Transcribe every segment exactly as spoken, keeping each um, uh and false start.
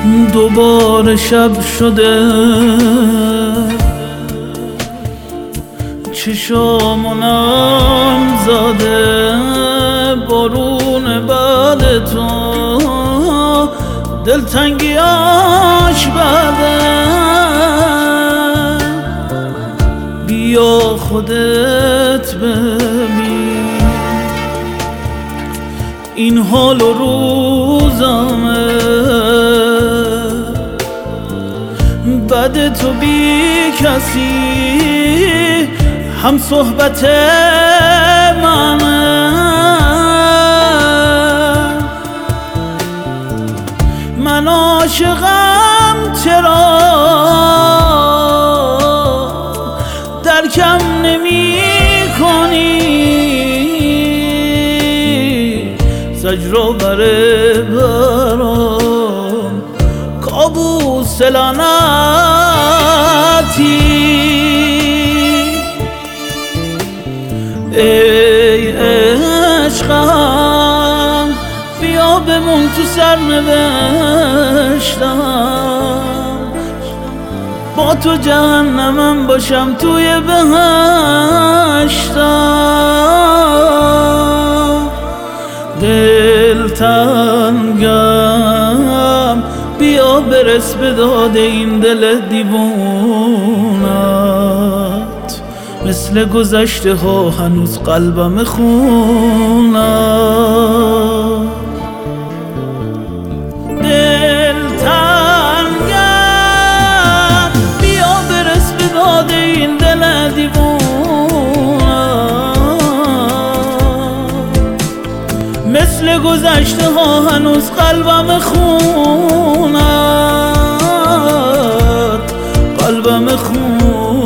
دوباره شب شده، چشامونم زاده بارون بعد تو، دلتنگیاش بده. بیا خودت ببین این حال و روزامه، بعد تو بی کسی هم صحبت منه. من عاشقم چرا درکم نمی کنی، زجر بره برام کابوس لعنتی. ای عشقم بیا بمون تو سرنوشتم، با تو جهنمم باشم توی بهشتم. دلتنگم بیا برس به داد این دل دیوونت، مثل گذشته ها هنوز قلبم خونم. دلتنگم بیا برس به داد این دل دیوونت، مثل گذشته ها هنوز قلبم خونت، قلبم خونت.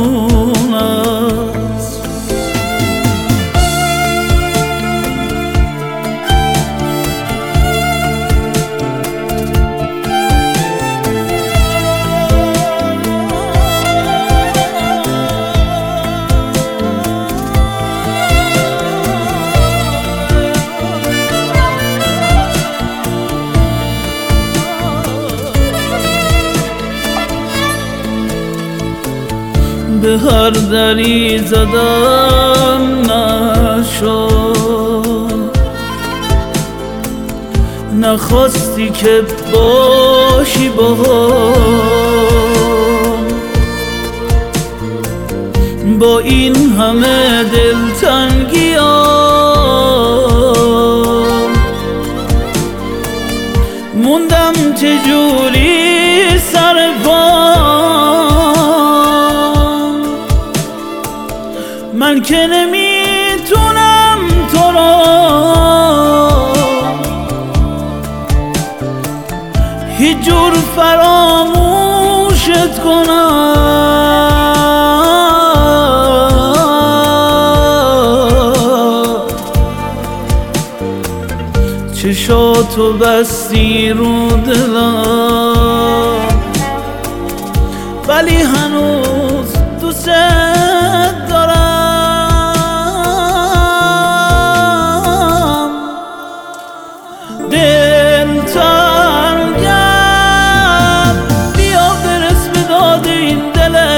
به هر دری زدم نشد، نخواستی که باشی باهم، با این همه دلتنگیام موندم چجوری سر پام. من که نمیتونم تو رو هیچ جور فراموشت کنم، چشاتو بستی رو دلم ولی هنوز دوست دارم. دلتنگم بیا برس به داد این دل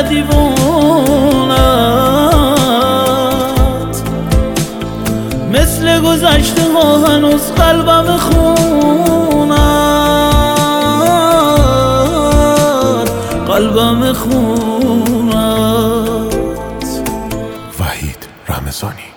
دیوونت، مثل گذشته ها هنوز قلبم خونت، قلبم خونت. وحید رمضانی.